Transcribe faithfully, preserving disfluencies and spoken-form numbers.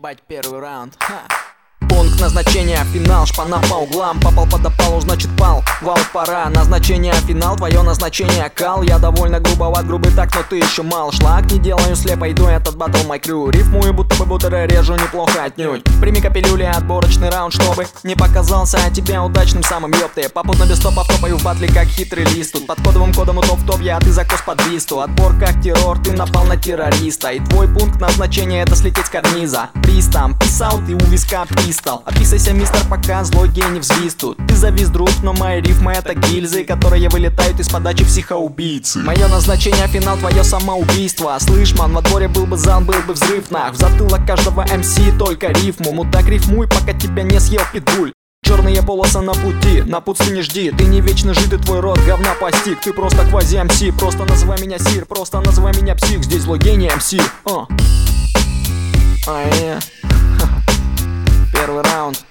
Ебать, первый раунд. Ха. Пункт назначения, финал, шпана по углам. Попал под опалу, значит пал. Вал, пора, назначение, финал. Твое назначение, кал. Я довольно грубоват, грубый так, но ты еще мал. Шлак не делаю слепо, иду этот батл май крю. Рифмую, будто бы бутеры режу неплохо отнюдь. Прими-ка пилюли, отборочный раунд, чтобы не показался от тебя удачным самым, ёпты. Попутно без стопа втопаю в батле, как хитрый лист. Тут под кодовым кодом у топ-топ я, а ты закос под висту. Отбор как террор, ты напал на террориста. И твой пункт назначения это слететь с карниза. Пристам, писал ты у виска пистол. Описайся, мистер, пока злой гений взвистут. Ты завис, друг, но мои рифмы это гильзы, которые вылетают из подачи психоубийцы. Мое назначение финал, твое самоубийство. Слышь, ман, во дворе был бы зал, был бы взрыв, нах. В затылок каждого эм си только рифму. Мудак, рифмуй, пока тебя не съел питбуль. Черные полосы на пути, напутствие не жди. Ты не вечно жид, и твой рот говна постиг. Ты просто квази эм си, просто называй меня сир. Просто называй меня псих, здесь злой гений эм си. А, а yeah. Первый раунд.